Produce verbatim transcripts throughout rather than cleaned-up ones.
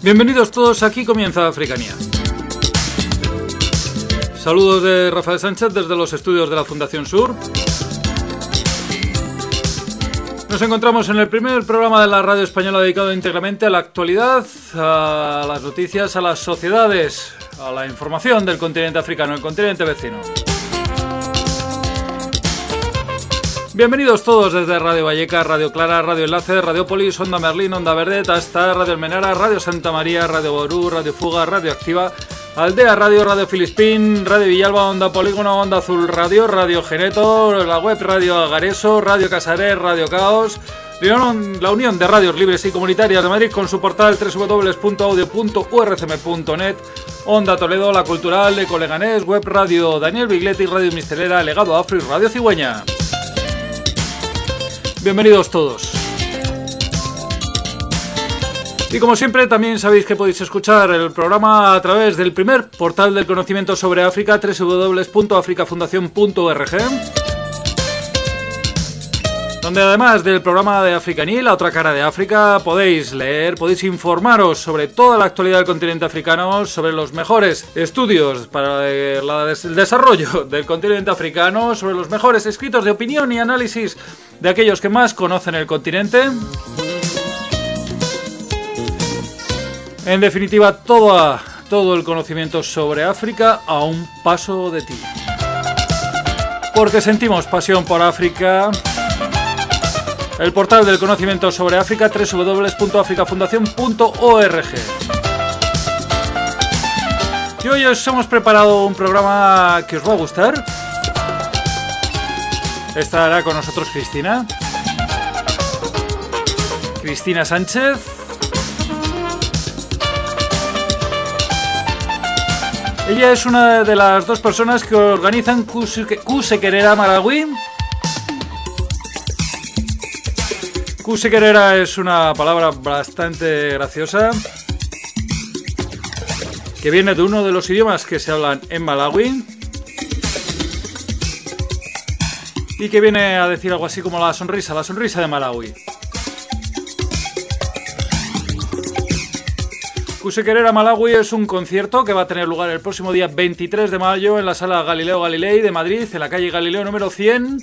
Bienvenidos todos, aquí comienza Africanía. Saludos de Rafael Sánchez desde los estudios de la Fundación Sur. Nos encontramos en el primer programa de la radio española dedicado íntegramente a la actualidad, a las noticias, a las sociedades, a la información del continente africano, el continente vecino. Bienvenidos todos desde Radio Valleca, Radio Clara, Radio Enlace, Radiopolis, Onda Merlín, Onda Verde, Tastar, Radio Almenara, Radio Santa María, Radio Ború, Radio Fuga, Radio Activa, Aldea Radio, Radio Filispín, Radio Villalba, Onda Polígono, Onda Azul Radio, Radio Geneto, la web Radio Agareso, Radio Casares, Radio Caos, la Unión de Radios Libres y Comunitarias de Madrid con su portal doble u doble u doble u punto audio punto u r c m punto net, Onda Toledo, La Cultural, Eco Leganés, Web Radio Daniel Bigletti, Radio Mistelera, Legado Afro y Radio Cigüeña. Bienvenidos todos. Y como siempre, también sabéis que podéis escuchar el programa a través del primer portal del conocimiento sobre África, doble u doble u doble u punto africa fundación punto org, donde además del programa de Africanía, la otra cara de África, podéis leer, podéis informaros sobre toda la actualidad del continente africano, sobre los mejores estudios para el desarrollo del continente africano, sobre los mejores escritos de opinión y análisis de aquellos que más conocen el continente. En definitiva, todo, todo el conocimiento sobre África a un paso de ti. Porque sentimos pasión por África. El portal del conocimiento sobre África, doble u doble u doble u punto africa fundación punto org. Y hoy os hemos preparado un programa que os va a gustar. Estará con nosotros Cristina. Cristina Sánchez. Ella es una de las dos personas que organizan Kusekerera Malawi. Kusekerera es una palabra bastante graciosa que viene de uno de los idiomas que se hablan en Malawi y que viene a decir algo así como la sonrisa, la sonrisa de Malawi. Kusekerera Malawi es un concierto que va a tener lugar el próximo día veintitrés de mayo en la sala Galileo Galilei de Madrid, en la calle Galileo número cien,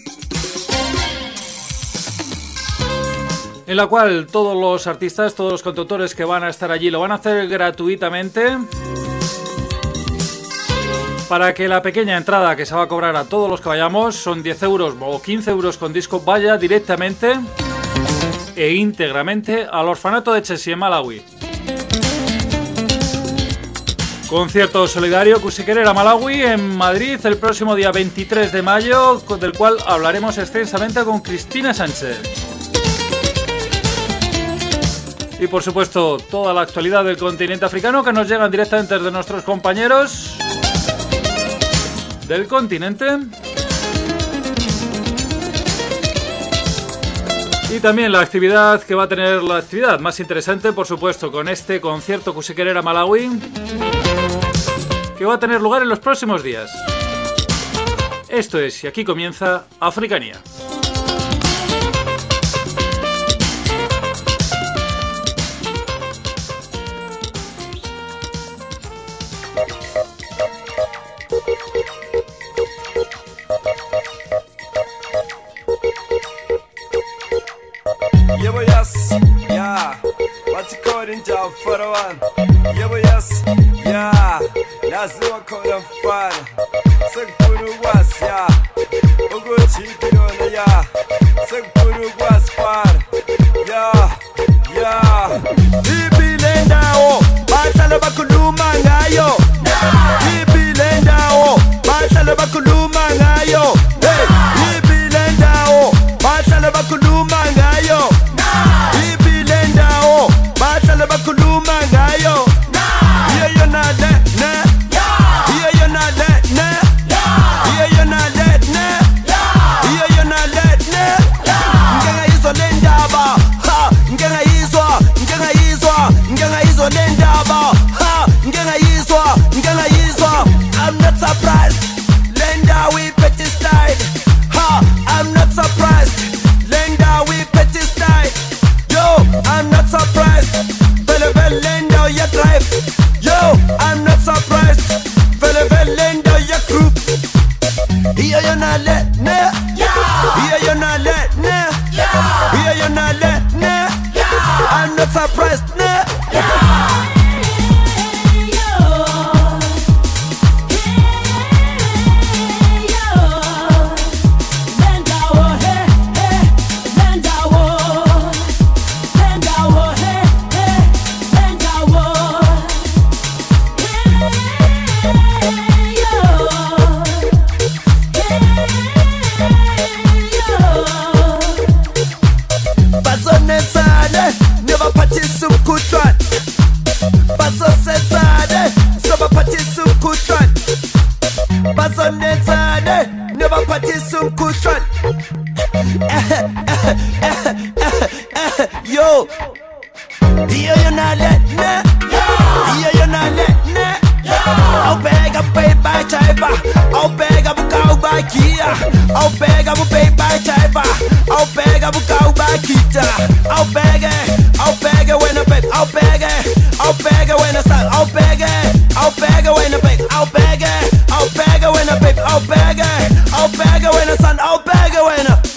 en la cual todos los artistas, todos los cantautores que van a estar allí lo van a hacer gratuitamente, para que la pequeña entrada que se va a cobrar a todos los que vayamos, son diez euros o quince euros con disco, vaya directamente e íntegramente al orfanato de Chesi en Malawi. Concierto solidario Kusekerera Malawi en Madrid el próximo día veintitrés de mayo, del cual hablaremos extensamente con Cristina Sánchez. Y por supuesto, toda la actualidad del continente africano que nos llegan directamente de nuestros compañeros del continente. Y también la actividad que va a tener, la actividad más interesante, por supuesto, con este concierto Kusekerera Malawi, que va a tener lugar en los próximos días. Esto es, y aquí comienza Africanía. I'm not surprised. Lenda we not surprised, nah. Never party some kutran. Baso sensade, some party some kutran. Baso nensade, never party some kutran. Yo, here you not let me. Here you not let me. I'll beg a pay by Chiba. I'll beg a cow by Kia. I'll beg a pay by Chiba. I'll beg a cow by Kita. I'll beg it. I'll beg it when I beg. I'll beg it. I'll beg it when I start. I'll beg it. I'll beg it when I beg. I'll beg it. I'll beg it when I beg. I'll beg it. I'll beg it when I start. I'll beg it when I.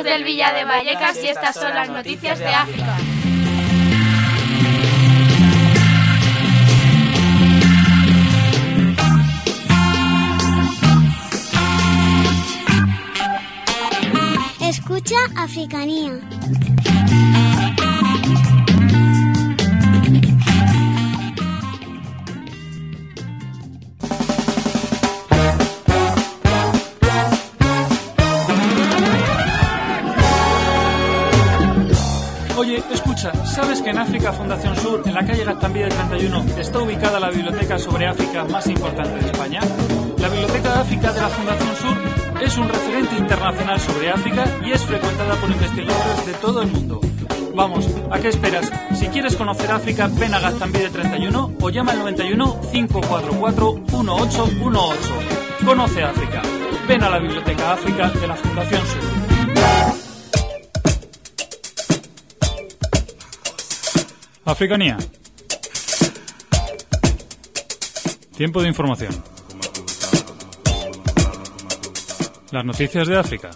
Somos del Villa de Vallecas y estas son las noticias de África. Escucha Africanía. Oye, escucha, ¿sabes que en África Fundación Sur, en la calle Gaztambide treinta y uno, está ubicada la biblioteca sobre África más importante de España? La Biblioteca de África de la Fundación Sur es un referente internacional sobre África y es frecuentada por investigadores de todo el mundo. Vamos, ¿a qué esperas? Si quieres conocer África, ven a Gaztambide treinta y uno o llama al noventa y uno, cinco cuatro cuatro, uno ocho uno ocho. Conoce África. Ven a la Biblioteca África de la Fundación Sur. Africanía. Tiempo de información. Las noticias de África.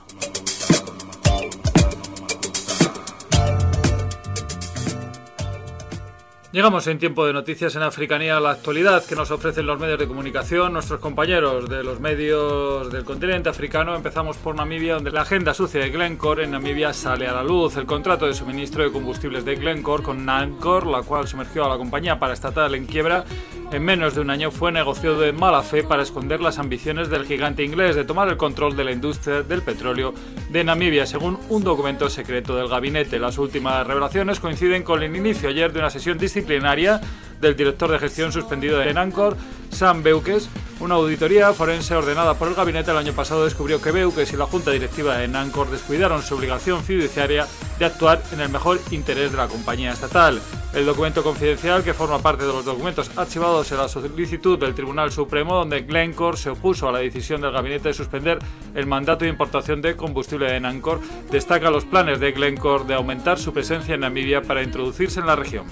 Llegamos en tiempo de noticias en Africanía a la actualidad que nos ofrecen los medios de comunicación, nuestros compañeros de los medios del continente africano. Empezamos por Namibia, donde la agenda sucia de Glencore en Namibia sale a la luz. El contrato de suministro de combustibles de Glencore con Nancor, la cual sumergió a la compañía paraestatal en quiebra en menos de un año, fue negociado de mala fe para esconder las ambiciones del gigante inglés de tomar el control de la industria del petróleo de Namibia, según un documento secreto del gabinete. Las últimas revelaciones coinciden con el inicio ayer de una sesión disciplinaria del director de gestión suspendido de Nancor, Sam Beukes. Una auditoría forense ordenada por el gabinete el año pasado descubrió que Beukes y la junta directiva de Nancor descuidaron su obligación fiduciaria de actuar en el mejor interés de la compañía estatal. El documento confidencial, que forma parte de los documentos archivados en la solicitud del Tribunal Supremo, donde Glencore se opuso a la decisión del gabinete de suspender el mandato de importación de combustible de Nancor, destaca los planes de Glencore de aumentar su presencia en Namibia para introducirse en la región.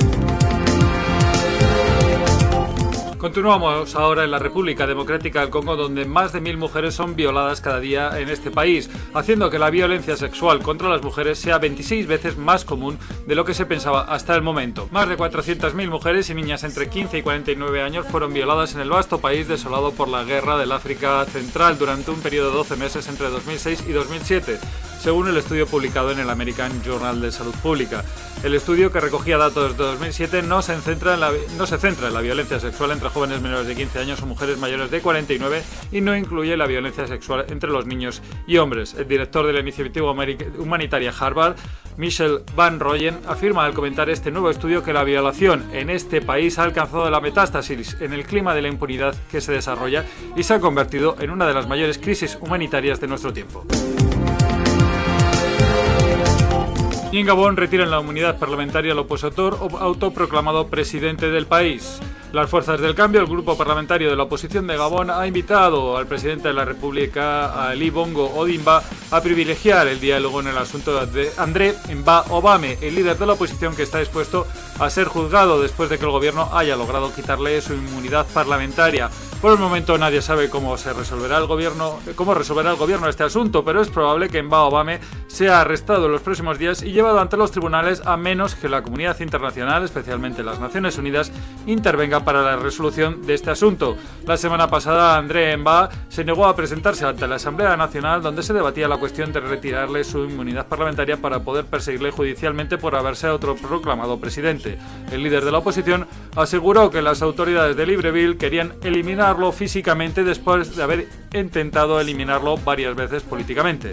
Continuamos ahora en la República Democrática del Congo, donde más de mil mujeres son violadas cada día en este país, haciendo que la violencia sexual contra las mujeres sea veintiséis veces más común de lo que se pensaba hasta el momento. Más de cuatrocientas mil mujeres y niñas entre quince y cuarenta y nueve años fueron violadas en el vasto país desolado por la guerra del África Central durante un periodo de doce meses entre dos mil seis y dos mil siete. Según el estudio publicado en el American Journal de Salud Pública. El estudio, que recogía datos de dos mil siete, no se centra en la, no se centra en la violencia sexual entre jóvenes menores de quince años o mujeres mayores de cuarenta y nueve y no incluye la violencia sexual entre los niños y hombres. El director de la iniciativa humanitaria Harvard, Michel Van Rooyen, afirma al comentar este nuevo estudio que la violación en este país ha alcanzado la metástasis en el clima de la impunidad que se desarrolla y se ha convertido en una de las mayores crisis humanitarias de nuestro tiempo. Y en Gabón retiran la inmunidad parlamentaria al opositor autoproclamado presidente del país. Las fuerzas del cambio, el grupo parlamentario de la oposición de Gabón, ha invitado al presidente de la República, Ali Bongo Ondimba, a privilegiar el diálogo en el asunto de André Mba Obame, el líder de la oposición que está dispuesto a ser juzgado después de que el gobierno haya logrado quitarle su inmunidad parlamentaria. Por el momento nadie sabe cómo se resolverá el gobierno, cómo resolverá el gobierno este asunto, pero es probable que Mba Obame sea arrestado en los próximos días y llevado ante los tribunales, a menos que la comunidad internacional, especialmente las Naciones Unidas, intervenga para la resolución de este asunto. La semana pasada André Mba se negó a presentarse ante la Asamblea Nacional, donde se debatía la cuestión de retirarle su inmunidad parlamentaria para poder perseguirle judicialmente por haberse autoproclamado presidente. El líder de la oposición aseguró que las autoridades de Libreville querían eliminarlo físicamente después de haber intentado eliminarlo varias veces políticamente.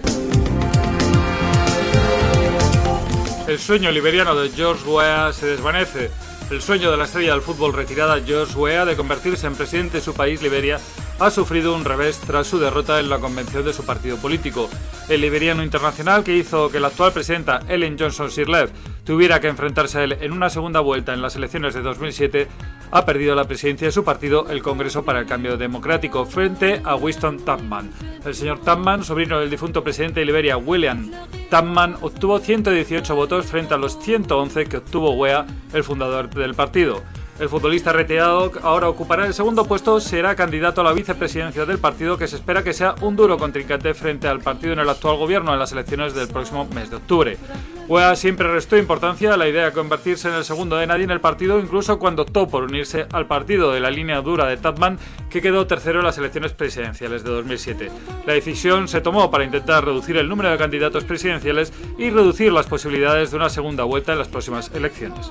El sueño liberiano de George Weah se desvanece. El sueño de la estrella del fútbol retirada George Weah de convertirse en presidente de su país, Liberia, ha sufrido un revés tras su derrota en la convención de su partido político. El liberiano internacional, que hizo que la actual presidenta Ellen Johnson Sirleaf tuviera que enfrentarse a él en una segunda vuelta en las elecciones de dos mil siete, ha perdido la presidencia de su partido, el Congreso para el Cambio Democrático, frente a Winston Tubman. El señor Tubman, sobrino del difunto presidente de Liberia, William Tubman, obtuvo ciento dieciocho votos frente a los ciento once que obtuvo Weah, el fundador del partido. El futbolista retirado ahora ocupará el segundo puesto, será candidato a la vicepresidencia del partido, que se espera que sea un duro contrincante frente al partido en el actual gobierno en las elecciones del próximo mes de octubre. U E A siempre restó importancia a la idea de convertirse en el segundo de nadie en el partido, incluso cuando optó por unirse al partido de la línea dura de Tubman, que quedó tercero en las elecciones presidenciales de dos mil siete. La decisión se tomó para intentar reducir el número de candidatos presidenciales y reducir las posibilidades de una segunda vuelta en las próximas elecciones.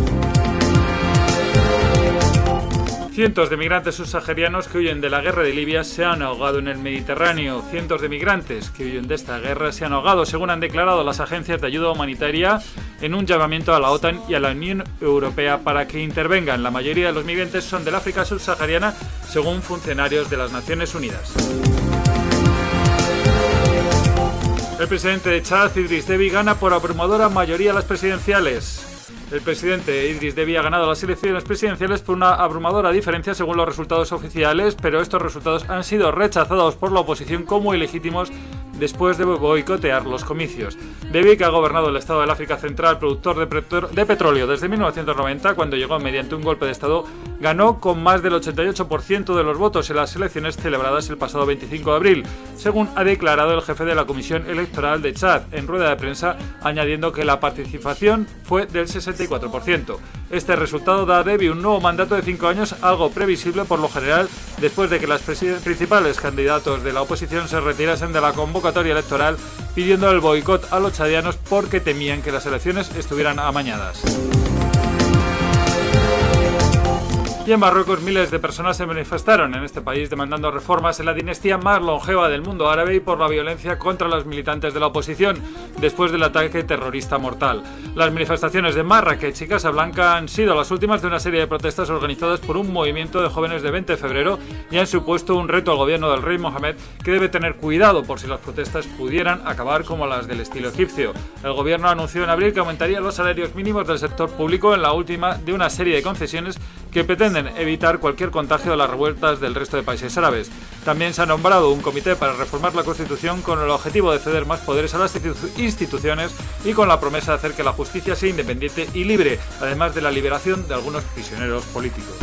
Cientos de migrantes subsaharianos que huyen de la guerra de Libia se han ahogado en el Mediterráneo. Cientos de migrantes que huyen de esta guerra se han ahogado, según han declarado las agencias de ayuda humanitaria, en un llamamiento a la OTAN y a la Unión Europea para que intervengan. La mayoría de los migrantes son del África subsahariana, según funcionarios de las Naciones Unidas. El presidente de Chad, Idriss Déby, gana por abrumadora mayoría las presidenciales. El presidente Idriss Déby ha ganado las elecciones presidenciales por una abrumadora diferencia según los resultados oficiales, pero estos resultados han sido rechazados por la oposición como ilegítimos después de boicotear los comicios. Déby, que ha gobernado el estado del África Central, productor de, petro- de petróleo desde mil novecientos noventa, cuando llegó mediante un golpe de estado, ganó con más del ochenta y ocho por ciento de los votos en las elecciones celebradas el pasado veinticinco de abril, según ha declarado el jefe de la Comisión Electoral de Chad en rueda de prensa, añadiendo que la participación fue del sesenta y cuatro por ciento. Este resultado da a Déby un nuevo mandato de cinco años, algo previsible por lo general, después de que los principales candidatos de la oposición se retirasen de la convocatoria electoral pidiendo el boicot a los chadianos porque temían que las elecciones estuvieran amañadas. Y en Marruecos miles de personas se manifestaron en este país demandando reformas en la dinastía más longeva del mundo árabe y por la violencia contra los militantes de la oposición después del ataque terrorista mortal. Las manifestaciones de Marrakech y Casablanca han sido las últimas de una serie de protestas organizadas por un movimiento de jóvenes de veinte de febrero y han supuesto un reto al gobierno del rey Mohammed, que debe tener cuidado por si las protestas pudieran acabar como las del estilo egipcio. El gobierno anunció en abril que aumentaría los salarios mínimos del sector público en la última de una serie de concesiones que pretenden evitar cualquier contagio de las revueltas del resto de países árabes. También se ha nombrado un comité para reformar la Constitución con el objetivo de ceder más poderes a las instituciones y con la promesa de hacer que la justicia sea independiente y libre, además de la liberación de algunos prisioneros políticos.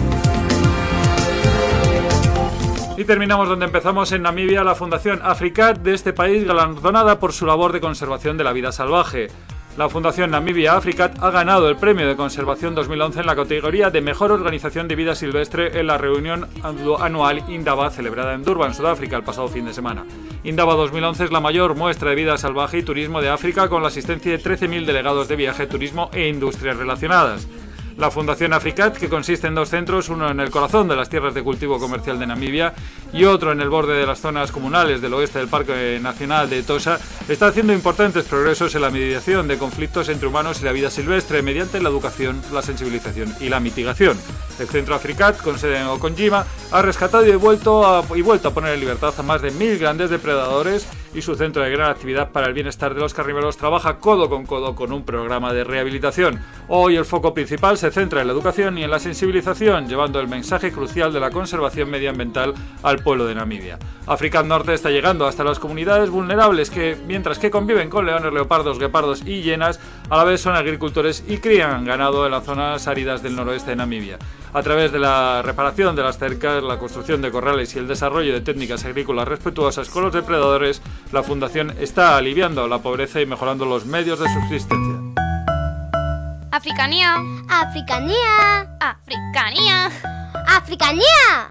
Y terminamos donde empezamos, en Namibia. La Fundación Africat de este país galardonada por su labor de conservación de la vida salvaje. La Fundación Namibia Africat ha ganado el Premio de Conservación dos mil once en la categoría de Mejor Organización de Vida Silvestre en la reunión anual Indaba celebrada en Durban, Sudáfrica, el pasado fin de semana. Indaba dos mil once es la mayor muestra de vida salvaje y turismo de África, con la asistencia de trece mil delegados de viaje, turismo e industrias relacionadas. La Fundación Africat, que consiste en dos centros, uno en el corazón de las tierras de cultivo comercial de Namibia y otro en el borde de las zonas comunales del oeste del Parque Nacional de Etosha, está haciendo importantes progresos en la mediación de conflictos entre humanos y la vida silvestre mediante la educación, la sensibilización y la mitigación. El Centro Africat, con sede en Okonjima, ha rescatado y vuelto a, y vuelto a poner en libertad a más de mil grandes depredadores, y su centro de gran actividad para el bienestar de los carnívoros trabaja codo con codo con un programa de rehabilitación. Hoy el foco principal se centra en la educación y en la sensibilización, llevando el mensaje crucial de la conservación medioambiental al pueblo de Namibia. Africat Norte está llegando hasta las comunidades vulnerables que, mientras que conviven con leones, leopardos, guepardos y hienas, a la vez son agricultores y crían ganado en las zonas áridas del noroeste de Namibia. A través de la reparación de las cercas, la construcción de corrales y el desarrollo de técnicas agrícolas respetuosas con los depredadores, la Fundación está aliviando la pobreza y mejorando los medios de subsistencia. Africanía. Africanía. Africanía. Africanía.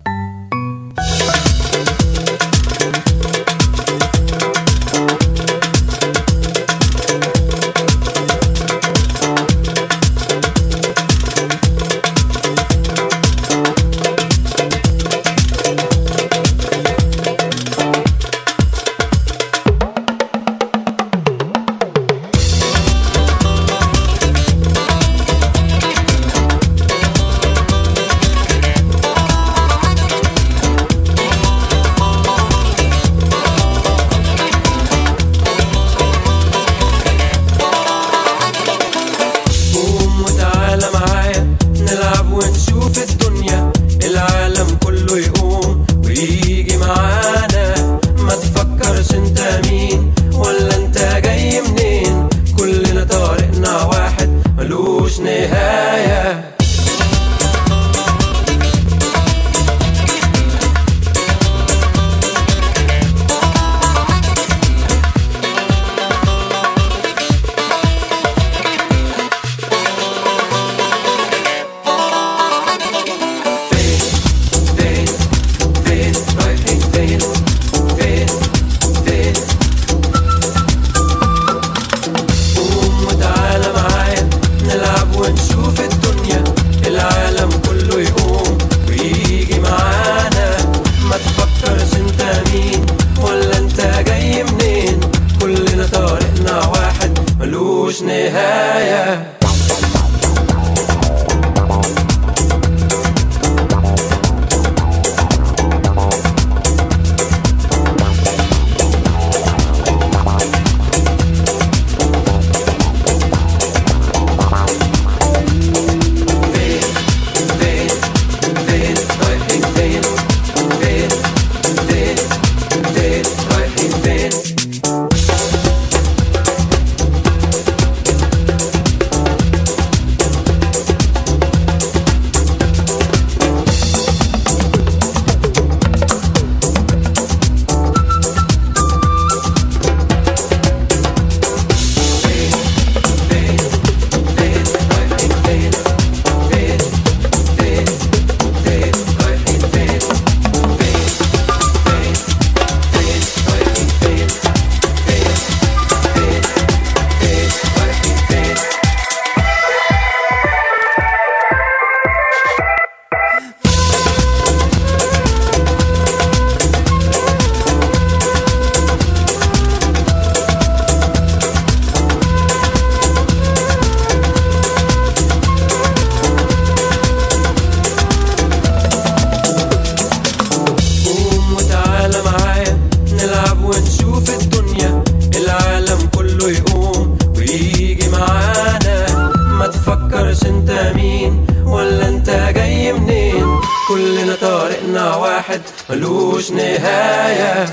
واحد ملوش نهاية.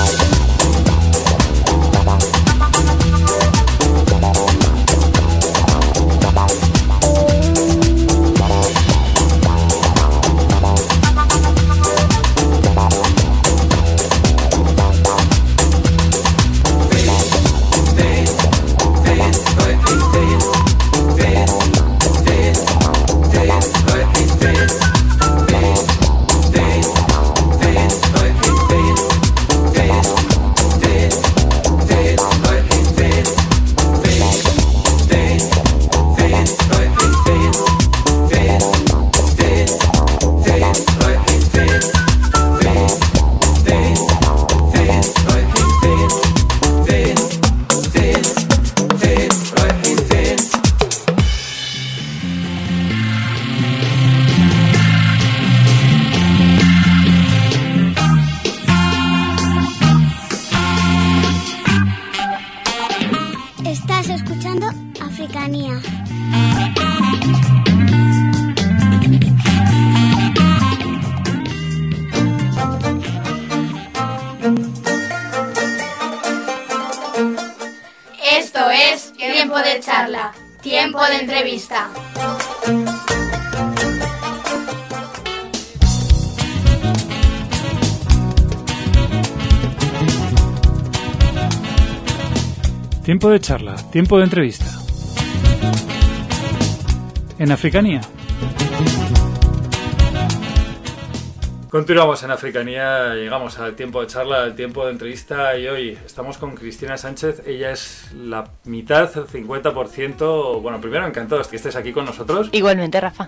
Estás escuchando Africanía. Esto es Tiempo de Charla, Tiempo de Entrevista. Tiempo de charla, tiempo de entrevista. En Africanía. Continuamos en Africanía, llegamos al tiempo de charla, al tiempo de entrevista y hoy estamos con Cristina Sánchez. Ella es la mitad, el cincuenta por ciento. Bueno, primero encantado de que estés aquí con nosotros. Igualmente, Rafa.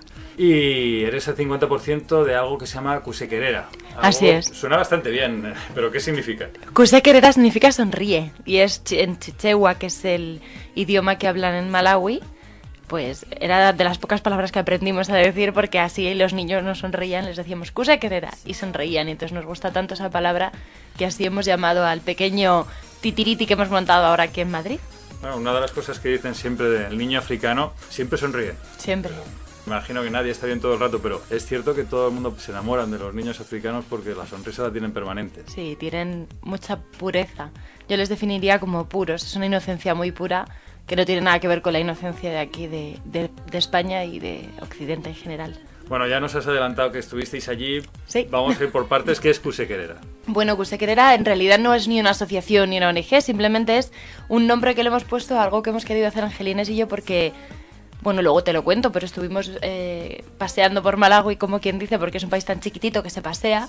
Y eres el cincuenta por ciento de algo que se llama Kusekerera. Así es. Suena bastante bien, pero ¿qué significa? Kusekerera significa sonríe y es en chichewa, que es el idioma que hablan en Malawi. Pues era de las pocas palabras que aprendimos a decir, porque así los niños nos sonreían, les decíamos Kusekerera y sonreían, y entonces nos gusta tanto esa palabra que así hemos llamado al pequeño titiriti que hemos montado ahora aquí en Madrid. Bueno, una de las cosas que dicen siempre del niño africano, siempre sonríe. Siempre. Me imagino que nadie está bien todo el rato, pero es cierto que todo el mundo se enamoran de los niños africanos porque la sonrisa la tienen permanente. Sí, tienen mucha pureza. Yo les definiría como puros, es una inocencia muy pura que no tiene nada que ver con la inocencia de aquí, de, de, de España y de Occidente en general. Bueno, ya nos has adelantado que estuvisteis allí. Sí. Vamos a ir por partes. ¿Qué es Kusekerera? Bueno, Kusekerera en realidad no es ni una asociación ni una O N G, simplemente es un nombre que le hemos puesto a algo que hemos querido hacer Angelines y yo porque... Bueno, luego te lo cuento, pero estuvimos eh, paseando por Malawi, como quien dice, porque es un país tan chiquitito que se pasea,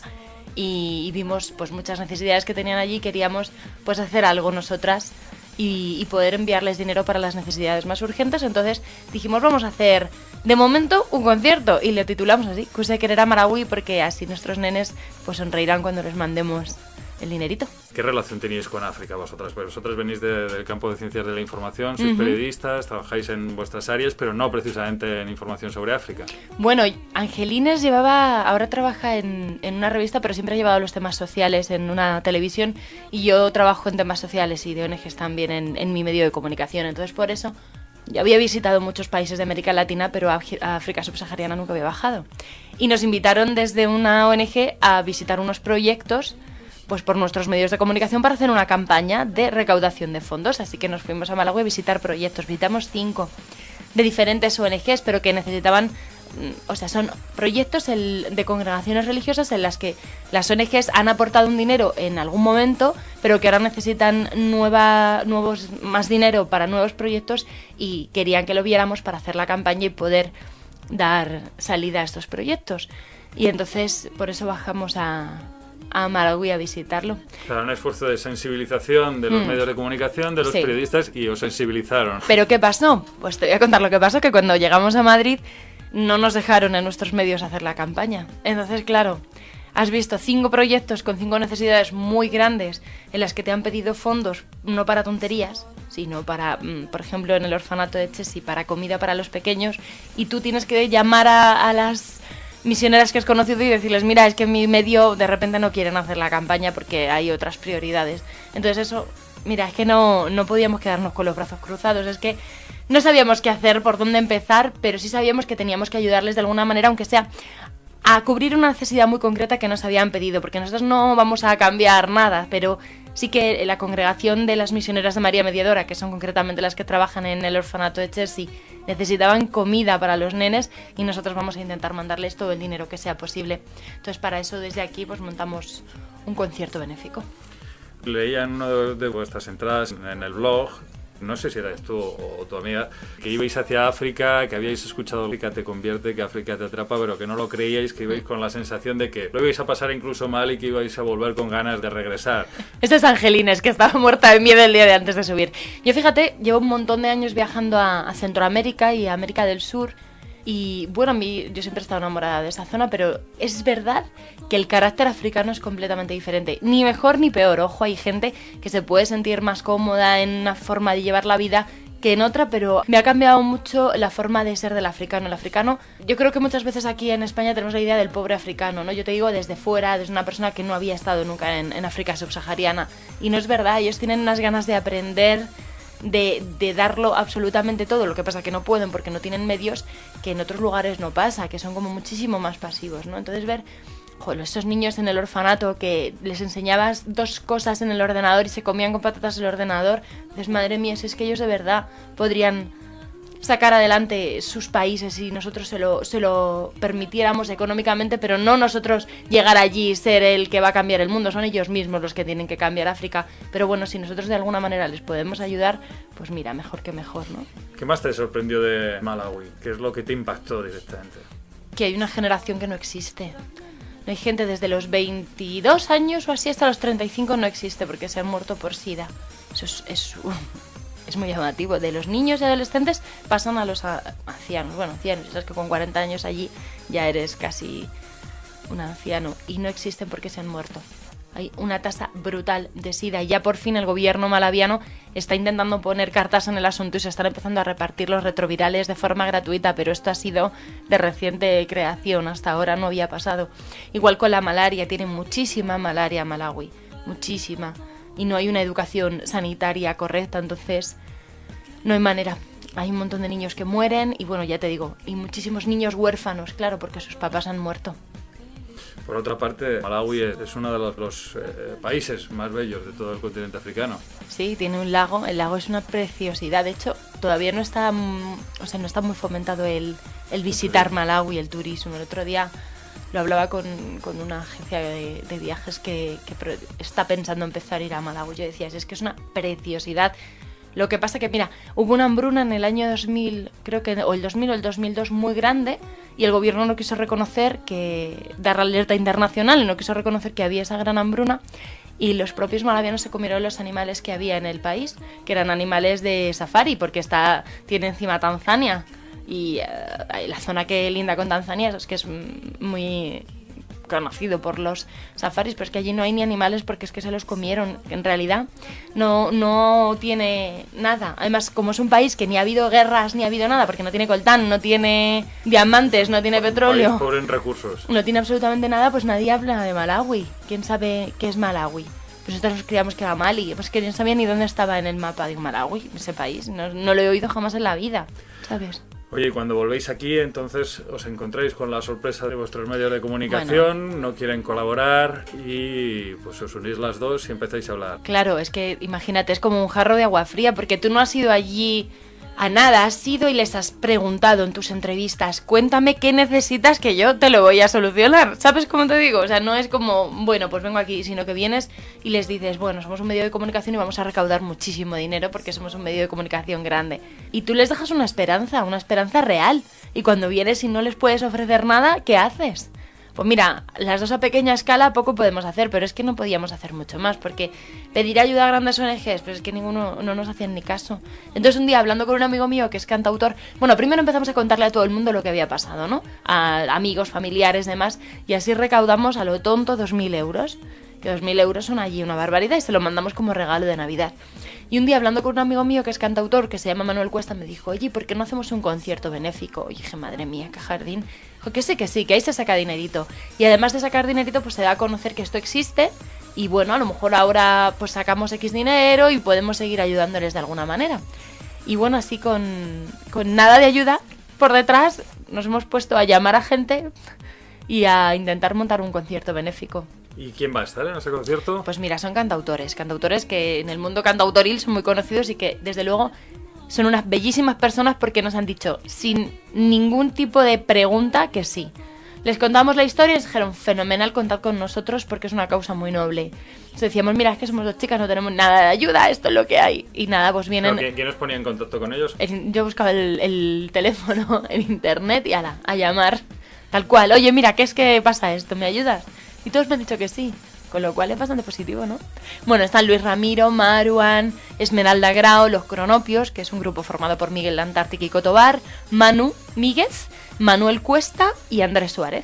y, y vimos pues muchas necesidades que tenían allí y queríamos pues hacer algo nosotras y, y poder enviarles dinero para las necesidades más urgentes. Entonces dijimos, vamos a hacer de momento un concierto y lo titulamos así, Kusekerera Malawi, porque así nuestros nenes pues sonreirán cuando les mandemos el dinerito. ¿Qué relación teníais con África vosotras? Pues vosotras venís de, del campo de ciencias de la información, sois uh-huh. periodistas, trabajáis en vuestras áreas, pero no precisamente en información sobre África. Bueno, Angelines llevaba, ahora trabaja en, en una revista, pero siempre ha llevado los temas sociales en una televisión, y yo trabajo en temas sociales y de O N Ges también en, en mi medio de comunicación. Entonces, por eso, yo había visitado muchos países de América Latina, pero a África subsahariana nunca había bajado. Y nos invitaron desde una O N G a visitar unos proyectos pues por nuestros medios de comunicación para hacer una campaña de recaudación de fondos. Así que nos fuimos a Malawi a visitar proyectos. Visitamos cinco de diferentes O N Ges, pero que necesitaban, o sea, son proyectos el, de congregaciones religiosas en las que las O N Ges han aportado un dinero en algún momento, pero que ahora necesitan nueva, nuevos, más dinero para nuevos proyectos, y querían que lo viéramos para hacer la campaña y poder dar salida a estos proyectos. Y entonces por eso bajamos a... a Malawi a visitarlo. Claro, un esfuerzo de sensibilización de los mm. medios de comunicación, de los sí. periodistas, y os sensibilizaron. ¿Pero qué pasó? Pues te voy a contar lo que pasó, que cuando llegamos a Madrid no nos dejaron en nuestros medios hacer la campaña. Entonces, claro, has visto cinco proyectos con cinco necesidades muy grandes en las que te han pedido fondos, no para tonterías, sino para, por ejemplo, en el orfanato de Chessy, para comida para los pequeños, y tú tienes que llamar a, a las misioneras que has conocido y decirles, mira, es que en mi medio de repente no quieren hacer la campaña porque hay otras prioridades. Entonces eso, mira, es que no, no podíamos quedarnos con los brazos cruzados, es que no sabíamos qué hacer, por dónde empezar, pero sí sabíamos que teníamos que ayudarles de alguna manera, aunque sea a cubrir una necesidad muy concreta que nos habían pedido, porque nosotros no vamos a cambiar nada, pero sí que la congregación de las misioneras de María Mediadora, que son concretamente las que trabajan en el orfanato de Chelsea, necesitaban comida para los nenes y nosotros vamos a intentar mandarles todo el dinero que sea posible. Entonces, para eso desde aquí pues montamos un concierto benéfico. Leía en una de vuestras entradas en el blog, no sé si eras tú o tu amiga, que ibais hacia África, que habíais escuchado África te convierte, que África te atrapa, pero que no lo creíais, que ibais con la sensación de que lo ibais a pasar incluso mal y que ibais a volver con ganas de regresar. Este es Angelines, que estaba muerta de miedo el día de antes de subir. Yo, fíjate, llevo un montón de años viajando a, a Centroamérica y a América del Sur. Y bueno, a mí yo siempre he estado enamorada de esa zona, pero es verdad que el carácter africano es completamente diferente. Ni mejor ni peor. Ojo, hay gente que se puede sentir más cómoda en una forma de llevar la vida que en otra, pero me ha cambiado mucho la forma de ser del africano. El africano, yo creo que muchas veces aquí en España tenemos la idea del pobre africano, ¿no? Yo te digo desde fuera, desde una persona que no había estado nunca en, en África subsahariana. Y no es verdad, ellos tienen unas ganas de aprender, De, de darlo absolutamente todo. Lo que pasa que no pueden porque no tienen medios, que en otros lugares no pasa, que son como muchísimo más pasivos, ¿no? Entonces ver, joder, esos niños en el orfanato que les enseñabas dos cosas en el ordenador y se comían con patatas el ordenador, dices, madre mía, si es que ellos de verdad podrían sacar adelante sus países si nosotros se lo, se lo permitiéramos económicamente, pero no nosotros llegar allí y ser el que va a cambiar el mundo, son ellos mismos los que tienen que cambiar África. Pero bueno, si nosotros de alguna manera les podemos ayudar, pues mira, mejor que mejor, ¿no? ¿Qué más te sorprendió de Malawi? ¿Qué es lo que te impactó directamente? Que hay una generación que no existe. No hay gente desde los veintidós años o así hasta los treinta y cinco, no existe porque se han muerto por SIDA. Eso es... es Es muy llamativo. De los niños y adolescentes pasan a los ancianos. Bueno, ancianos, sabes que con cuarenta años allí ya eres casi un anciano. Y no existen porque se han muerto. Hay una tasa brutal de SIDA y ya por fin el gobierno malaviano está intentando poner cartas en el asunto y se están empezando a repartir los retrovirales de forma gratuita, pero esto ha sido de reciente creación. Hasta ahora no había pasado. Igual con la malaria. Tiene muchísima malaria Malawi. Muchísima. Y no hay una educación sanitaria correcta, entonces no hay manera. Hay un montón de niños que mueren y bueno, ya te digo, y muchísimos niños huérfanos, claro, porque sus papás han muerto. Por otra parte, Malawi es uno de los, los eh, países más bellos de todo el continente africano. Sí, tiene un lago, el lago es una preciosidad. De hecho, todavía no está, o sea, no está muy fomentado el, el visitar Malawi, el turismo. El otro día lo hablaba con, con una agencia de, de viajes que, que está pensando empezar a ir a Malawi. Yo decía, es que es una preciosidad. Lo que pasa que, mira, hubo una hambruna en el año dos mil, creo que, o el dos mil o el dos mil dos muy grande, y el gobierno no quiso reconocer que, dar alerta internacional, no quiso reconocer que había esa gran hambruna, y los propios malavianos se comieron los animales que había en el país, que eran animales de safari, porque está, tiene encima Tanzania. Y uh, la zona que linda con Tanzania es que es muy conocido por los safaris, pero es que allí no hay ni animales porque es que se los comieron. En realidad no, no tiene nada. Además, como es un país que ni ha habido guerras ni ha habido nada, porque no tiene coltán, no tiene diamantes, no tiene petróleo, país pobre en recursos, no tiene absolutamente nada, pues nadie habla de Malawi. ¿Quién sabe qué es Malawi? Pues nosotros nos creíamos que era Mali, pues que no sabía ni dónde estaba en el mapa de Malawi, ese país. No, no lo he oído jamás en la vida, ¿sabes? Oye, cuando volvéis aquí, entonces os encontráis con la sorpresa de vuestros medios de comunicación, bueno, no quieren colaborar y pues os unís las dos y empezáis a hablar. Claro, es que imagínate, es como un jarro de agua fría, porque tú no has ido allí a nada, has ido y les has preguntado en tus entrevistas, cuéntame qué necesitas que yo te lo voy a solucionar, ¿sabes cómo te digo? O sea, no es como, bueno, pues vengo aquí, sino que vienes y les dices, bueno, somos un medio de comunicación y vamos a recaudar muchísimo dinero porque somos un medio de comunicación grande. Y tú les dejas una esperanza, una esperanza real. Y cuando vienes y no les puedes ofrecer nada, ¿qué haces? Pues mira, las dos a pequeña escala poco podemos hacer, pero es que no podíamos hacer mucho más, porque pedir ayuda a grandes O N Ges, pues es que ninguno no nos hacían ni caso. Entonces un día, hablando con un amigo mío que es cantautor, bueno, primero empezamos a contarle a todo el mundo lo que había pasado, ¿no? A amigos, familiares, demás, y así recaudamos a lo tonto dos mil euros, que dos mil euros son allí una barbaridad, y se lo mandamos como regalo de Navidad. Y un día, hablando con un amigo mío que es cantautor, que se llama Manuel Cuesta, me dijo, oye, ¿por qué no hacemos un concierto benéfico? Y dije, madre mía, qué jardín. Dijo que sí, que sí, que ahí se saca dinerito. Y además de sacar dinerito, pues se da a conocer que esto existe. Y bueno, a lo mejor ahora pues sacamos X dinero y podemos seguir ayudándoles de alguna manera. Y bueno, así con, con nada de ayuda por detrás, nos hemos puesto a llamar a gente y a intentar montar un concierto benéfico. ¿Y quién va a estar en ese concierto? Pues mira, son cantautores, cantautores que en el mundo cantautoril son muy conocidos y que desde luego son unas bellísimas personas porque nos han dicho sin ningún tipo de pregunta que sí. Les contamos la historia y les dijeron, fenomenal, contad con nosotros porque es una causa muy noble. Entonces decíamos, mira, es que somos dos chicas, no tenemos nada de ayuda, esto es lo que hay. Y nada, pues vienen... ¿Quién, ¿Quién os ponía en contacto con ellos? El, yo buscaba el, el teléfono en internet y ala, a llamar, tal cual. Oye, mira, ¿qué es que pasa esto? ¿Me ayudas? Y todos me han dicho que sí, con lo cual es bastante positivo, ¿no? Bueno, están Luis Ramiro, Maruan, Esmeralda Grao, Los Cronopios, que es un grupo formado por Miguel Antártica y Cotobar, Manu Míguez, Manuel Cuesta y Andrés Suárez.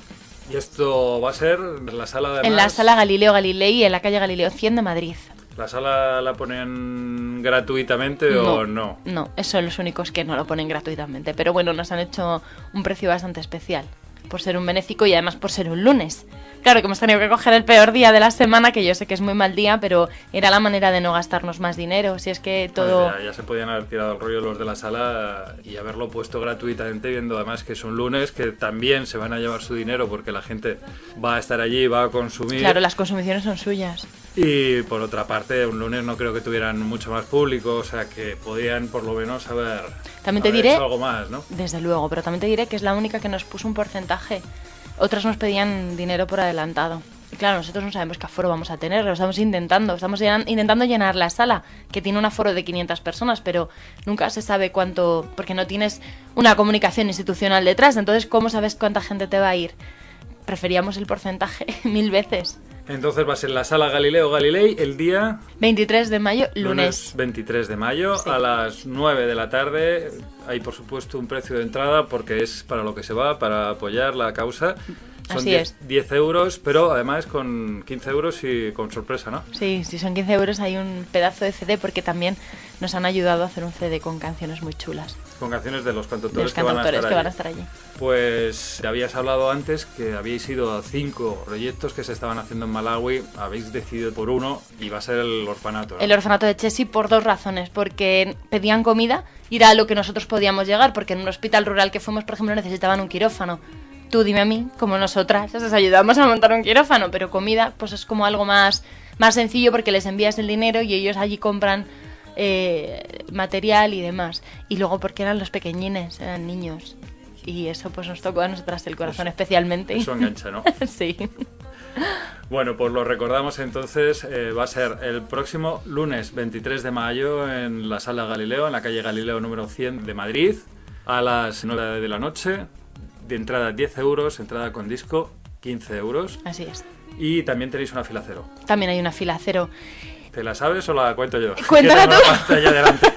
¿Y esto va a ser en la sala de En la sala Galileo Galilei, en la calle Galileo cien de Madrid. ¿La sala la ponen gratuitamente no, o no? No, esos son los únicos que no lo ponen gratuitamente. Pero bueno, nos han hecho un precio bastante especial por ser un benéfico y además por ser un lunes. Claro que hemos tenido que coger el peor día de la semana, que yo sé que es muy mal día, pero era la manera de no gastarnos más dinero. Si es que todo... Pues ya, ya se podían haber tirado el rollo los de la sala y haberlo puesto gratuitamente, viendo además que es un lunes, que también se van a llevar su dinero porque la gente va a estar allí, va a consumir. Claro, las consumiciones son suyas. Y por otra parte, un lunes no creo que tuvieran mucho más público, o sea que podían por lo menos haber, también te haber diré, hecho algo más, ¿no? Desde luego, pero también te diré que es la única que nos puso un porcentaje. Otras nos pedían dinero por adelantado. Y claro, nosotros no sabemos qué aforo vamos a tener, lo estamos intentando. Estamos llenan, intentando llenar la sala, que tiene un aforo de quinientas personas, pero nunca se sabe cuánto, porque no tienes una comunicación institucional detrás. Entonces, ¿cómo sabes cuánta gente te va a ir? Preferíamos el porcentaje mil veces. Entonces va a ser la sala Galileo Galilei el día... veintitrés de mayo, lunes. Lunes veintitrés de mayo, sí. A las nueve de la tarde. Hay, por supuesto, un precio de entrada porque es para lo que se va, para apoyar la causa. Son Así diez, es. diez euros, pero además con quince euros y con sorpresa, ¿no? Sí, si son quince euros hay un pedazo de C D porque también nos han ayudado a hacer un C D con canciones muy chulas. Con canciones de los cantautores, de los que, van a, estar que van a estar allí. Pues te habías hablado antes que habíais ido a cinco proyectos que se estaban haciendo en Malawi, habéis decidido por uno y va a ser el orfanato, ¿no? El orfanato de Chesi por dos razones, porque pedían comida y era a lo que nosotros podíamos llegar, porque en un hospital rural que fuimos, por ejemplo, necesitaban un quirófano. Tú dime a mí, como nosotras, les ayudamos a montar un quirófano, pero comida pues es como algo más, más sencillo porque les envías el dinero y ellos allí compran eh, material y demás. Y luego porque eran los pequeñines, eran niños. Y eso pues nos tocó a nosotras el corazón eso, especialmente. Eso engancha, ¿no? Sí. Bueno, pues lo recordamos entonces, eh, va a ser el próximo lunes veintitrés de mayo en la sala Galileo, en la calle Galileo número cien de Madrid, a las nueve de la noche. De entrada diez euros, entrada con disco quince euros. Así es. Y también tenéis una fila cero. También hay una fila cero. ¿Te la sabes o la cuento yo? Cuéntala tú. Allá adelante.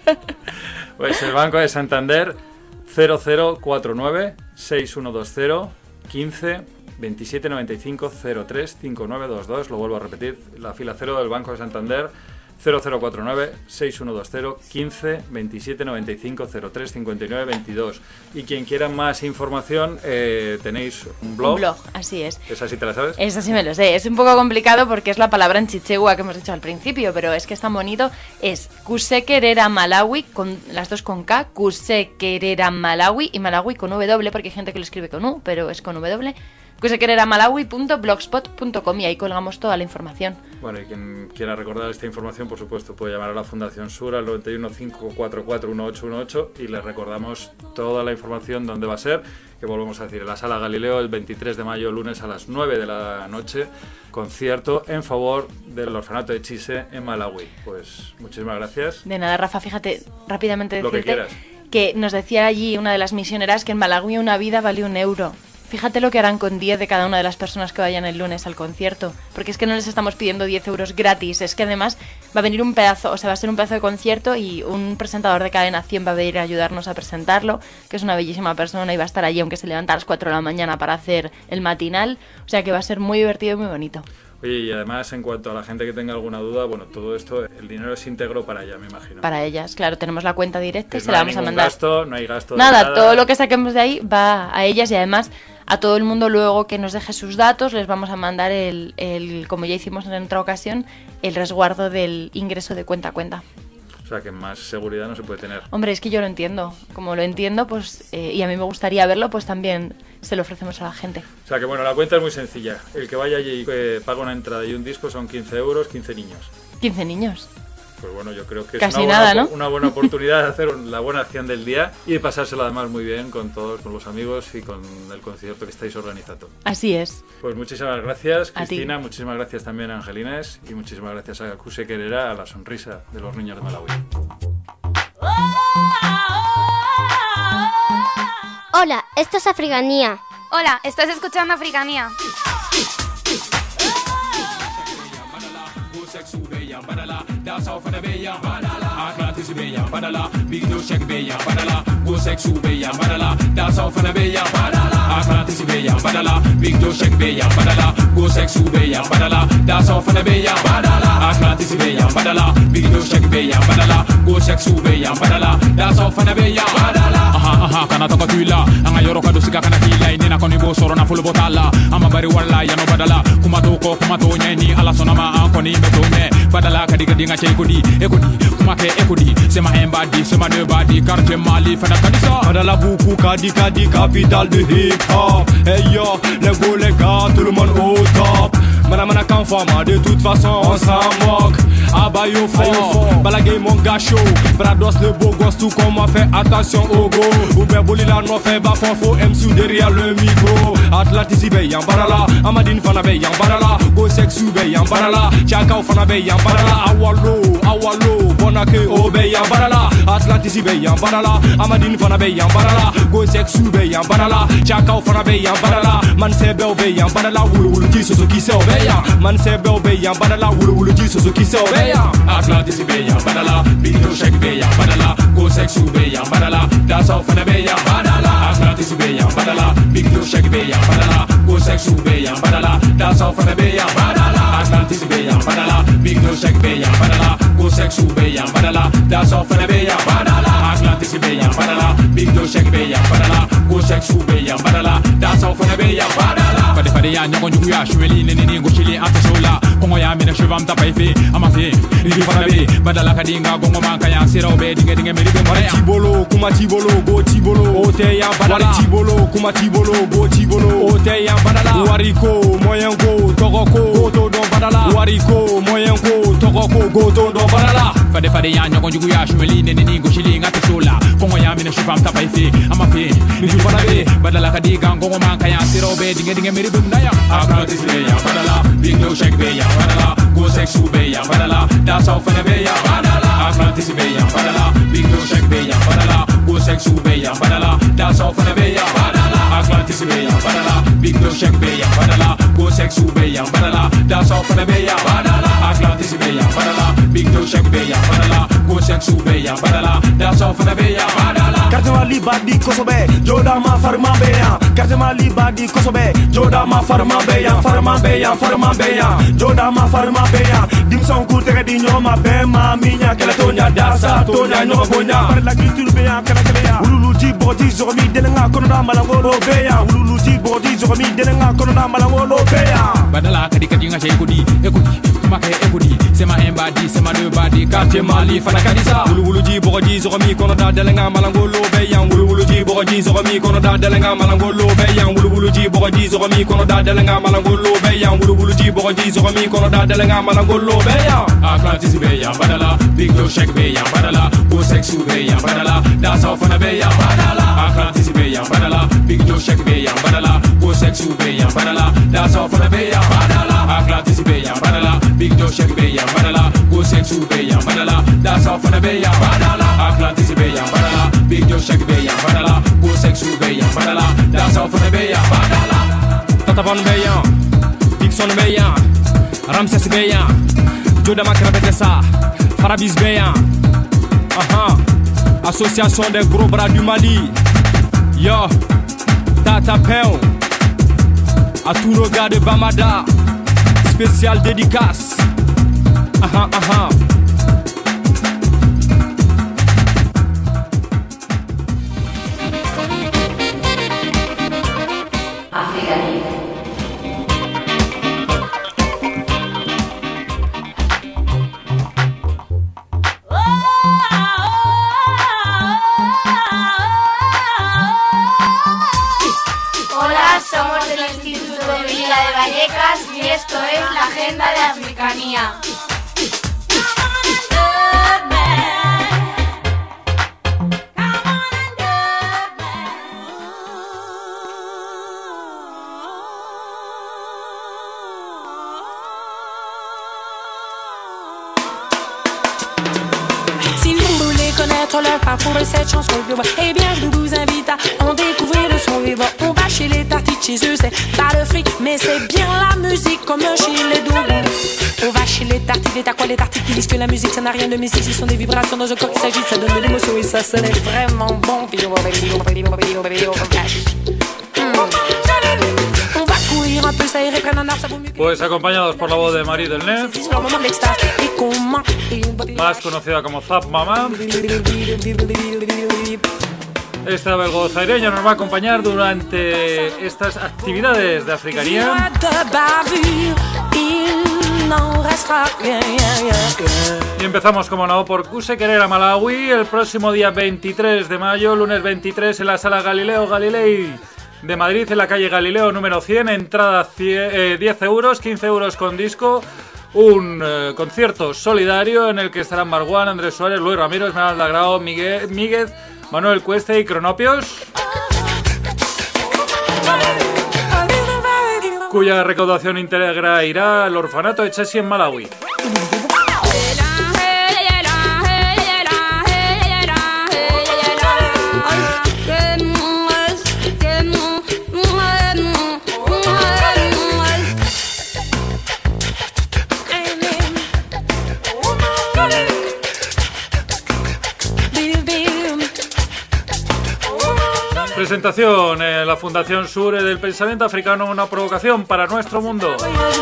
Pues el Banco de Santander cero cero cuatro nueve seis uno dos cero quince veintisiete noventa y cinco cero tres cinco nueve dos dos. Lo vuelvo a repetir, la fila cero del Banco de Santander cero cero cuatro nueve seis uno dos cero quince veintisiete noventa y cinco cero tres cincuenta y nueve veintidós. Y quien quiera más información, eh, tenéis un blog. Un blog, así es. ¿Esa sí te la sabes? Esa sí me lo sé. Es un poco complicado porque es la palabra en chichegua que hemos dicho al principio, pero es que es tan bonito. Es Kusekerera Malawi, con las dos con K, Kusekerera Malawi y Malawi con W, porque hay gente que lo escribe con U, pero es con W. kusekerera malawi punto blogspot punto com y ahí colgamos toda la información. Bueno, y quien quiera recordar esta información, por supuesto, puede llamar a la Fundación Sur al noventa y uno cinco cuatro cuatro uno ocho uno ocho y les recordamos toda la información dónde va a ser, que volvemos a decir, en la Sala Galileo el veintitrés de mayo, lunes a las nueve de la noche, concierto en favor del orfanato de Chise en Malawi. Pues muchísimas gracias. De nada, Rafa, fíjate, rápidamente Lo decirte que quieras. Que nos decía allí una de las misioneras que en Malawi una vida vale un euro. Fíjate lo que harán con diez de cada una de las personas que vayan el lunes al concierto. Porque es que no les estamos pidiendo diez euros gratis. Es que además va a venir un pedazo, o sea, va a ser un pedazo de concierto y un presentador de Cadena cien va a venir a ayudarnos a presentarlo, que es una bellísima persona y va a estar allí aunque se levanta a las cuatro de la mañana para hacer el matinal. O sea que va a ser muy divertido y muy bonito. Oye, y además, en cuanto a la gente que tenga alguna duda, bueno, todo esto, el dinero es íntegro para ella, me imagino. Para ellas, claro, tenemos la cuenta directa y se no la hay vamos a ningún mandar. Gasto, no hay gasto nada, de nada, todo lo que saquemos de ahí va a ellas y además a todo el mundo luego que nos deje sus datos les vamos a mandar el, el como ya hicimos en otra ocasión, el resguardo del ingreso de cuenta a cuenta. O sea que más seguridad no se puede tener. Hombre, es que yo lo entiendo. Como lo entiendo, pues eh, y a mí me gustaría verlo, pues también se lo ofrecemos a la gente. O sea que bueno, la cuenta es muy sencilla. El que vaya allí y eh, paga una entrada y un disco son quince euros, quince niños. quince niños. Pues bueno, yo creo que es Casi una, buena, nada, ¿no? una buena oportunidad de hacer la buena acción del día y de pasárselo además muy bien con todos, con los amigos y con el concierto que estáis organizando. Así es. Pues muchísimas gracias, A Cristina, ti. muchísimas gracias también a Angelines y muchísimas gracias a Kuse Querera, a la sonrisa de los niños de Malawi. Hola, esto es Africanía. Hola, estás escuchando Africanía. Aha, kana toka tuila anga yoro ka dusika kana kila inena koni bo soro na fulu botala ama bari walla ya no badala kuma to ko kuma to nyani ala sona ma an koni meto me badala ka diga dinga chey kodi e kodi kuma ke e kodi sema emba di sema de badi quartier mali fana kadisa badala buku kadi kadi capitale de hip hop. Hey yo, les go les gars, tout le monde au top. Mana mana kan fama, de toute façon on s'en moque. Abayo fort, balagay mon gars chaud. Brados le beau gosse, tout comme moi fait attention au go. Oubé boli la no fait bas fort, M C derrière le micro. Atlantis be yan barala, Amadine fana be yan barala. Go sexu be yan barala, Chaka fana be yan barala. Awalo, awalo, bonake o be yan barala. Atlantis be yan barala, Amadine fana be yan barala. Go sexu be yan barala, Chaka fana be yan barala. Man se be be yan barala, wulu wulu ji so ki se be yan. Man se be be yan barala, wulu wulu ji so ki se be yan. Atlantis be yan badala big no shake be yan badala go sexu be yan badala that's all fana be yan badala Atlantis be yan badala big no shake be yan badala go sexu be yan badala that's all fana be yan badala Atlantis be yan badala big no shake be yan badala go sexu be yan badala that's all fana be yan badala Atlantis be yan badala big no shake be yan badala go sexu be yan badala that's all fana be yan badala fade fade ya nyago njugu ya shweli nene ni go shili atasola kongo ya mina shvam ta paife amafi Nidi fanabe badala kadinga gongo manka ya sirobe dinge dinge meri be mara tibolo kuma tibolo go tibolo ote ya badala tibolo kuma tibolo go tibolo ote ya badala wariko moyengo togoko to do badala wariko moyengo togoko go to do badala fade fade ya nyago njugu ya shweli nene ni go shili ngate sola kongo ya mina shvam ta paife amafi nidi fanabe badala kadinga gongo manka ya sirobe dinge dinge meri be mara Atlantis be ya badala big no shake be ya badala go sexu be ya badala that's all fana be ya badala Atlantis be ya badala big no shake be ya badala go sexu be ya badala that's all fana be ya badala Atlantis be ya badala big no shake be ya badala go sexu be ya badala that's all fana be ya badala Atlantis be ya badala big no shake be ya badala go sexu be ya badala that's all fana be ya badala Kartema libadi kosobe joda ma farma be ya Kartema libadi kosobe joda ma farma be ya farma be ya farma be ya joda ma farma be ya dimson ku tege di nyoma be ma minya kala tonya dasa tonya nyoma bonya par la culture be ya kala kala ya ululu ji bodi zomi delenga kono da malangolo be ya ululu ji bodi zomi delenga kono da malangolo be ya badala kadi kadi nga sey kodi e kodi kuma ke e kodi sema emba di sema de badi quartier mali fana kadisa ululu ji bodi zomi kono da delenga malangolo be ya ululu ji bodi zomi kono da delenga malangolo be ya ululu ji bodi zomi kono da delenga malangolo be ya ululu ji bodi zomi kono da delenga malangolo be ya Atlantis be ya badala big no shake be ya badala go sexu be ya badala that's all fana be ya badala Atlantis be ya badala big no shake be ya badala go sexu be ya badala that's all fana be ya badala Atlantis be ya badala big no shake be ya badala go sexu be ya badala that's all fana be ya badala Atlantis be ya badala big no shake be ya badala go sexu be ya badala that's all fana be ya badala Tatapan be ya Dixon be ya Ramses be ya Joda Makrabetessa, Farabis Beyan, uh-huh. Association des gros bras du Mali, yo, Tata Peon, à tous nos gars de Bamada, spécial dédicace, uh-huh, uh-huh. senda de africanía. Leur parcours et cette chanson vivre. Eh bien, je vous invite à en découvrir le son vivant. On va chez les tartiques, chez eux, c'est pas le fric, mais c'est bien la musique comme chez les doudous. On va chez les tartiques, et t'as quoi les tartiques qui disent que la musique ça n'a rien de mystique, ce sont des vibrations dans un corps qui s'agit, ça donne de l'émotion et ça sonne vraiment bon. On va courir un peu, ça irait prendre un arbre, ça vaut mieux. Pues acompañados por la voz de Marie Delnef, más conocida como Zap Mama. Esta belgozaireña nos va a acompañar durante estas actividades de africanía. Y empezamos, como no, por Kusekerera, Malawi, el próximo día veintitrés de mayo, lunes veintitrés, en la Sala Galileo Galilei de Madrid, en la calle Galileo número cien, entrada diez euros, quince euros con disco. Un eh, concierto solidario en el que estarán Marwan, Andrés Suárez, Luis Ramiro, Esmeralda Grao, Miguel, Míguez, Manuel Cueste y Cronopios, cuya recaudación íntegra irá al orfanato de Chesi en Malawi. Presentación en la Fundación Sur del Pensamiento Africano, una provocación para nuestro mundo.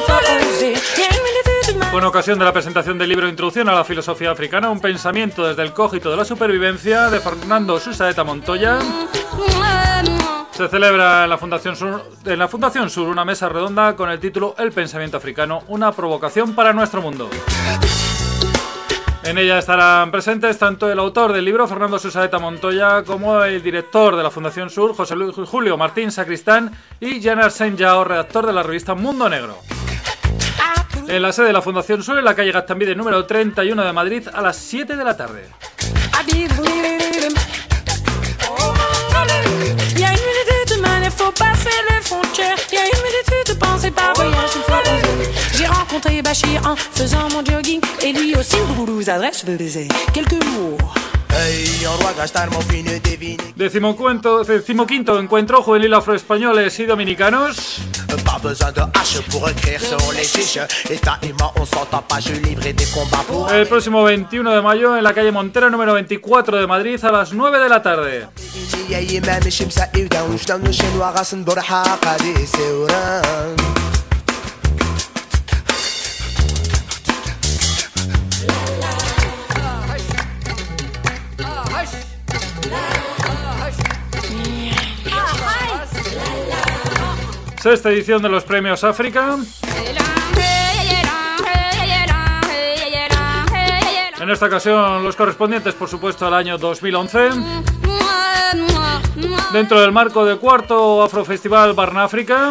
Con ocasión de la presentación del libro Introducción a la Filosofía Africana, un pensamiento desde el cogito de la supervivencia, de Fernando Susaeta Montoya, se celebra en la Fundación Sur, en la Fundación Sur una mesa redonda con el título El Pensamiento Africano, una provocación para nuestro mundo. En ella estarán presentes tanto el autor del libro, Fernando Susaeta Montoya, como el director de la Fundación Sur, José Luis Julio Martín Sacristán, y Jan Arsène Yao, redactor de la revista Mundo Negro. En la sede de la Fundación Sur, en la calle Gastambide número treinta y uno de Madrid, a las siete de la tarde. J'ai rencontré Bachir en faisant mon jogging et lui aussi vous adresse quelques mots. Decimocuento, decimoquinto encuentro juvenil afroespañoles y dominicanos. El próximo veintiuno de mayo en la calle Montera número veinticuatro de Madrid a las nueve de la tarde. Sexta edición de los Premios África. En esta ocasión los correspondientes, por supuesto, al año dos mil once. Dentro del marco del cuarto Afrofestival Barnáfrica,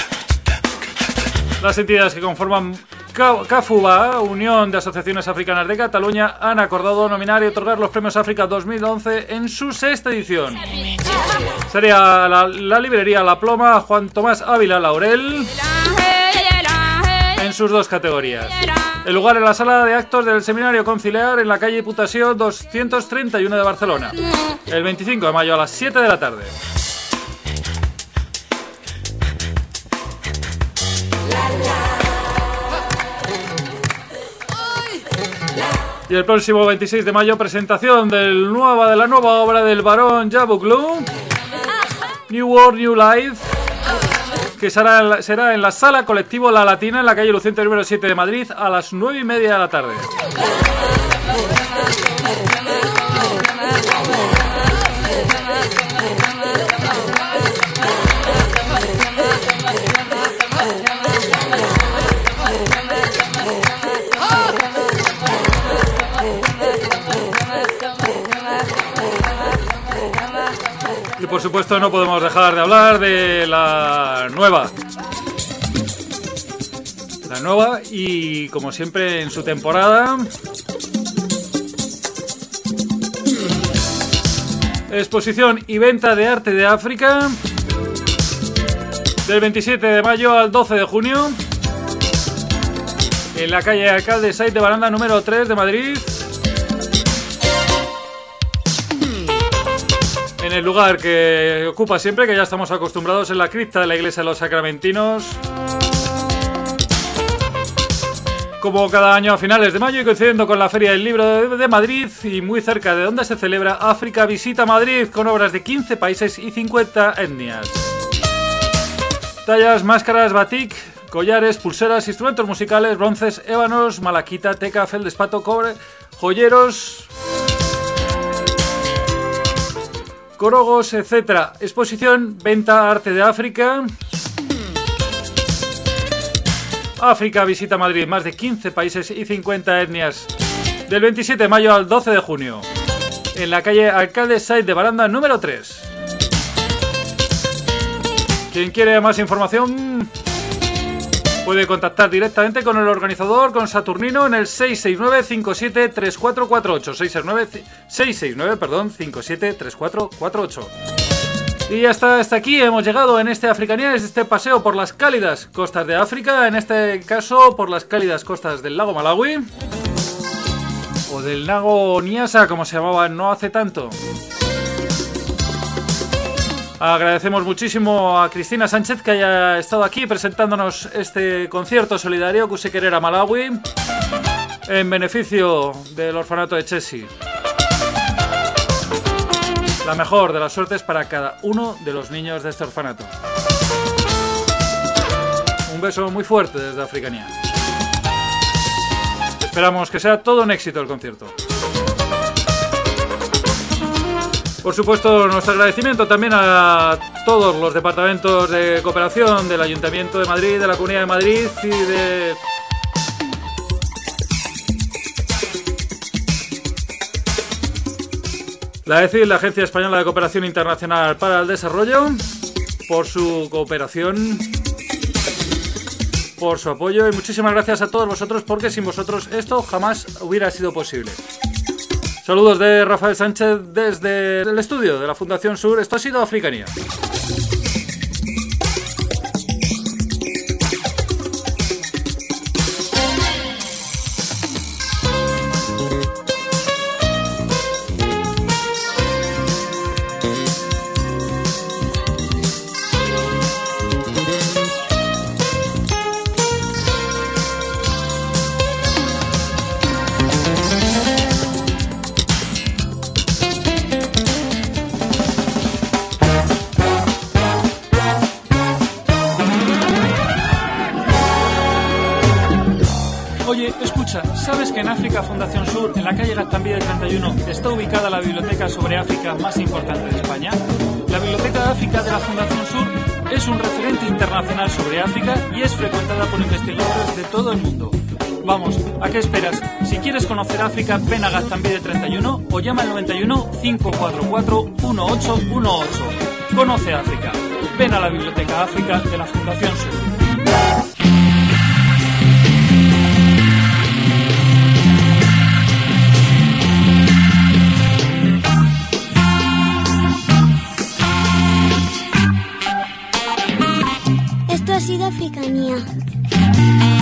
las entidades que conforman CAFUBA, Unión de Asociaciones Africanas de Cataluña, han acordado nominar y otorgar los Premios África dos mil once en su sexta edición. Sería la, la librería La Ploma a Juan Tomás Ávila Laurel en sus dos categorías. El lugar en la sala de actos del Seminario Conciliar en la calle Diputació doscientos treinta y uno de Barcelona. El veinticinco de mayo a las siete de la tarde. Y el próximo veintiséis de mayo, presentación del nueva, de la nueva obra del barón Yabuglu, New World, New Life, que será, será en la Sala Colectivo La Latina, en la calle Luciente número siete de Madrid, a las nueve y media de la tarde. Y por supuesto no podemos dejar de hablar de la nueva, la nueva y, como siempre, en su temporada. Exposición y venta de arte de África del veintisiete de mayo al doce de junio en la calle Alcalde Saiz de Baranda número tres de Madrid, en el lugar que ocupa siempre, que ya estamos acostumbrados, en la cripta de la Iglesia de los Sacramentinos. Como cada año a finales de mayo y coincidiendo con la Feria del Libro de Madrid y muy cerca de donde se celebra, África visita Madrid con obras de quince países y cincuenta etnias. Tallas, máscaras, batik, collares, pulseras, instrumentos musicales, bronces, ébanos, malaquita, teca, feldespato, cobre, joyeros, corogos, etcétera. Exposición, venta, arte de África. África visita Madrid, más de quince países y cincuenta etnias, del veintisiete de mayo al doce de junio, en la calle Alcalde Saiz de Baranda número tres. Quien quiere más información puede contactar directamente con el organizador, con Saturnino, en el seis seis nueve, cinco siete, tres cuatro cuatro ocho, seis seis nueve, perdón, cinco siete tres cuatro cuatro ocho. Y hasta, hasta aquí hemos llegado en este Africanía, es este paseo por las cálidas costas de África, en este caso por las cálidas costas del lago Malawi, o del lago Niassa, como se llamaba no hace tanto. Agradecemos muchísimo a Cristina Sánchez que haya estado aquí presentándonos este concierto solidario Kusekerera Malawi en beneficio del orfanato de Chesi. La mejor de las suertes para cada uno de los niños de este orfanato. Un beso muy fuerte desde Africanía. Esperamos que sea todo un éxito el concierto. Por supuesto, nuestro agradecimiento también a todos los departamentos de cooperación del Ayuntamiento de Madrid, de la Comunidad de Madrid y de... la E C I, la Agencia Española de Cooperación Internacional para el Desarrollo, por su cooperación, por su apoyo, y muchísimas gracias a todos vosotros, porque sin vosotros esto jamás hubiera sido posible. Saludos de Rafael Sánchez desde el estudio de la Fundación Sur. Esto ha sido Africanía. ¿Sabes que en África Fundación Sur, en la calle Gaztambide treinta y uno, está ubicada la biblioteca sobre África más importante de España? La Biblioteca de África de la Fundación Sur es un referente internacional sobre África y es frecuentada por investigadores de todo el mundo. Vamos, ¿a qué esperas? Si quieres conocer África, ven a Gaztambide treinta y uno o llama al noventa y uno, cinco cuatro cuatro, uno ocho uno ocho. Conoce África. Ven a la Biblioteca África de la Fundación Sur. Esto ha sido Africanía.